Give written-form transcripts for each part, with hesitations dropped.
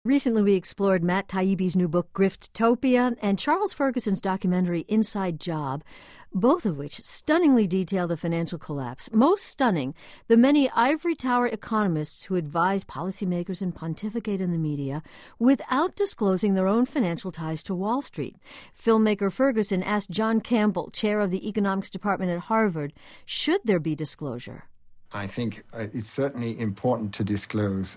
Recently, we explored Matt Taibbi's new book, Griftopia, and Charles Ferguson's documentary, Inside Job, both of which stunningly detail the financial collapse. Most stunning, the many ivory tower economists who advise policymakers and pontificate in the media without disclosing their own financial ties to Wall Street. Filmmaker Ferguson asked John Campbell, chair of the economics department at Harvard, should there be disclosure? I think it's certainly important to disclose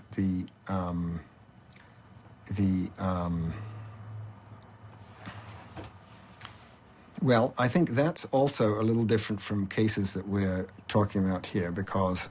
well, I think that's also a little different from cases that we're talking about here because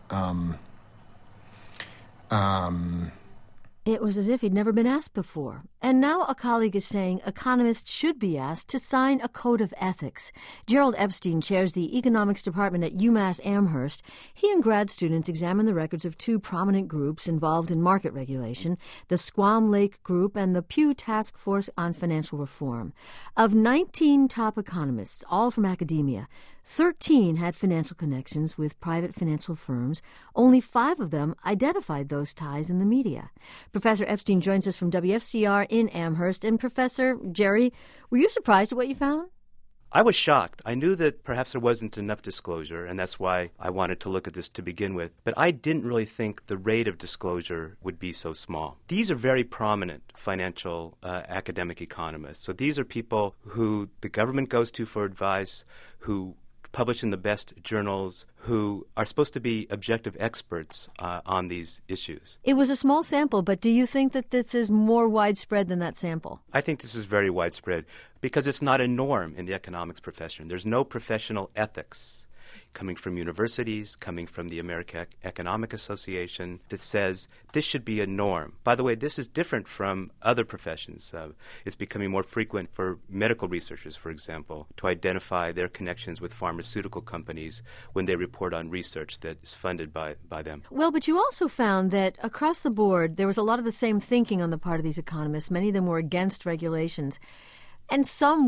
It was as if he'd never been asked before. And now a colleague is saying economists should be asked to sign a code of ethics. Gerald Epstein chairs the economics department at UMass Amherst. He and grad students examine the records of two prominent groups involved in market regulation, the Squam Lake Group and the Pew Task Force on Financial Reform. Of 19 top economists, all from academia, 13 had financial connections with private financial firms. Only 5 of them identified those ties in the media. Professor Epstein joins us from WFCR in Amherst. And Professor Jerry, were you surprised at what you found? I was shocked. I knew that perhaps there wasn't enough disclosure, and that's why I wanted to look at this to begin with. But I didn't really think the rate of disclosure would be so small. These are very prominent financial academic economists. So these are people who the government goes to for advice, who publish in the best journals, who are supposed to be objective experts on these issues. It was a small sample, but do you think that this is more widespread than that sample? I think this is very widespread because it's not a norm in the economics profession. There's no professional ethics coming from universities, coming from the American Economic Association that says this should be a norm. By the way, this is different from other professions. It's becoming more frequent for medical researchers, for example, to identify their connections with pharmaceutical companies when they report on research that is funded by them. Well, but you also found that across the board, there was a lot of the same thinking on the part of these economists. Many of them were against regulations. And some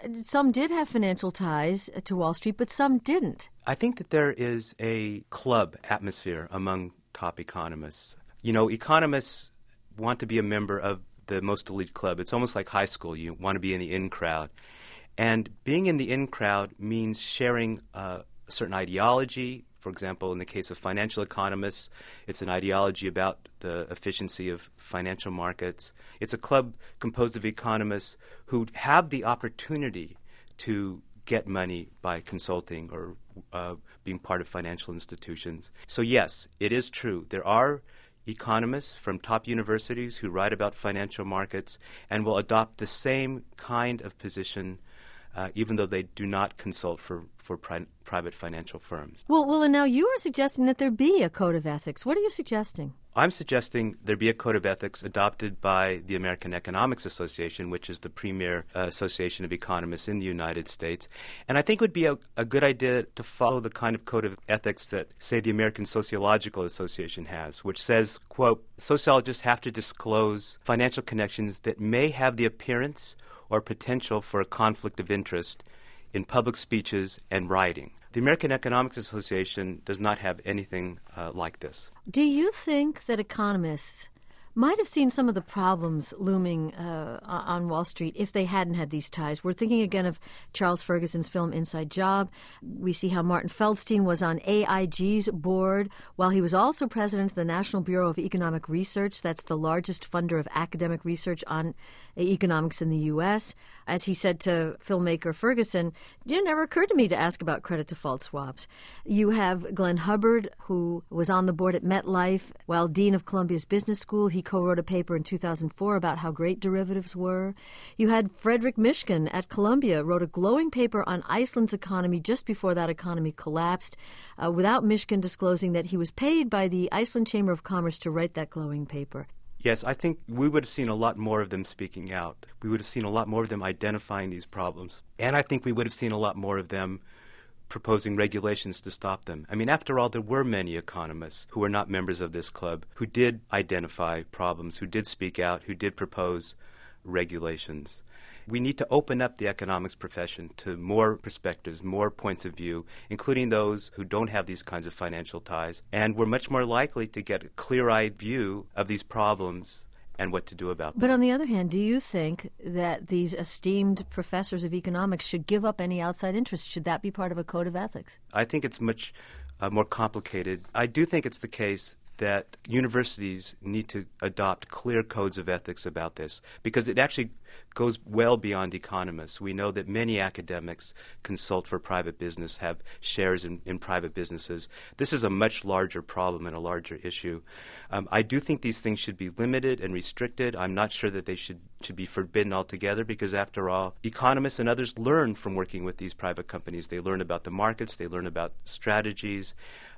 did have financial ties to Wall Street, but some didn't. I think that there is a club atmosphere among top economists. You know, economists want to be a member of the most elite club. It's almost like high school. You want to be in the in crowd. And being in the in crowd means sharing a certain ideology. For example, in the case of financial economists, it's an ideology about the efficiency of financial markets. It's a club composed of economists who have the opportunity to get money by consulting or being part of financial institutions. So yes, it is true. There are economists from top universities who write about financial markets and will adopt the same kind of position even though they do not consult for private financial firms. Well, and now you are suggesting that there be a code of ethics. What are you suggesting? I'm suggesting there be a code of ethics adopted by the American Economics Association, which is the premier association of economists in the United States. And I think it would be a good idea to follow the kind of code of ethics that, say, the American Sociological Association has, which says, quote, sociologists have to disclose financial connections that may have the appearance or potential for a conflict of interest in public speeches and writing. The American Economics Association does not have anything like this. Do you think that economists might have seen some of the problems looming on Wall Street if they hadn't had these ties? We're thinking again of Charles Ferguson's film Inside Job. We see how Martin Feldstein was on AIG's board while he was also president of the National Bureau of Economic Research. That's the largest funder of academic research on economics in the U.S. As he said to filmmaker Ferguson, it never occurred to me to ask about credit default swaps. You have Glenn Hubbard, who was on the board at MetLife while dean of Columbia's Business School. He co-wrote a paper in 2004 about how great derivatives were. You had Frederick Mishkin at Columbia, wrote a glowing paper on Iceland's economy just before that economy collapsed, without Mishkin disclosing that he was paid by the Iceland Chamber of Commerce to write that glowing paper. Yes, I think we would have seen a lot more of them speaking out. We would have seen a lot more of them identifying these problems. And I think we would have seen a lot more of them proposing regulations to stop them. I mean, after all, there were many economists who were not members of this club who did identify problems, who did speak out, who did propose regulations. We need to open up the economics profession to more perspectives, more points of view, including those who don't have these kinds of financial ties. And we're much more likely to get a clear-eyed view of these problems and what to do about them. But on the other hand, do you think that these esteemed professors of economics should give up any outside interests? Should that be part of a code of ethics? I think it's much more complicated. I do think it's the case that universities need to adopt clear codes of ethics about this, because it actually goes well beyond economists. We know that many academics consult for private business, have shares in private businesses. This is a much larger problem and a larger issue. I do think these things should be limited and restricted. I'm not sure that they should be forbidden altogether, because after all, economists and others learn from working with these private companies. They learn about the markets, they learn about strategies.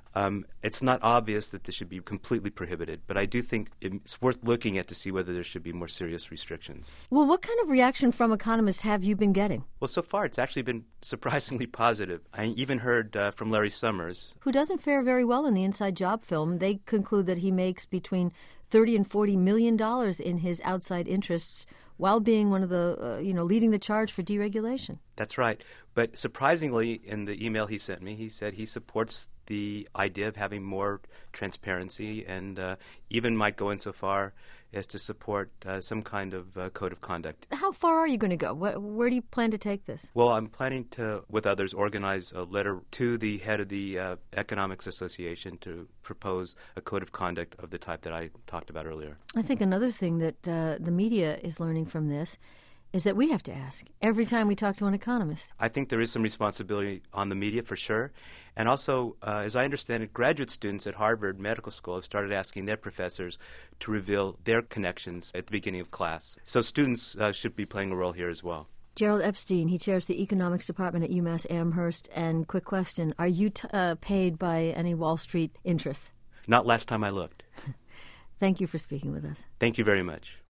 It's not obvious that this should be completely prohibited, but I do think it's worth looking at to see whether there should be more serious restrictions. Well, what kind of reaction from economists have you been getting? Well, so far it's actually been surprisingly positive. I even heard from Larry Summers, who doesn't fare very well in the Inside Job film. They conclude that he makes between $30 and $40 million in his outside interests while being one of the, leading the charge for deregulation. That's right. But surprisingly, in the email he sent me, he said he supports the idea of having more transparency and even might go in so far as to support some kind of code of conduct. How far are you going to go? Where do you plan to take this? Well, I'm planning to, with others, organize a letter to the head of the Economics Association to propose a code of conduct of the type that I talked about earlier. I think another thing that the media is learning from this is that we have to ask every time we talk to an economist. I think there is some responsibility on the media for sure. And also, as I understand it, graduate students at Harvard Medical School have started asking their professors to reveal their connections at the beginning of class. So students should be playing a role here as well. Gerald Epstein, he chairs the economics department at UMass Amherst. And quick question, are you paid by any Wall Street interests? Not last time I looked. Thank you for speaking with us. Thank you very much.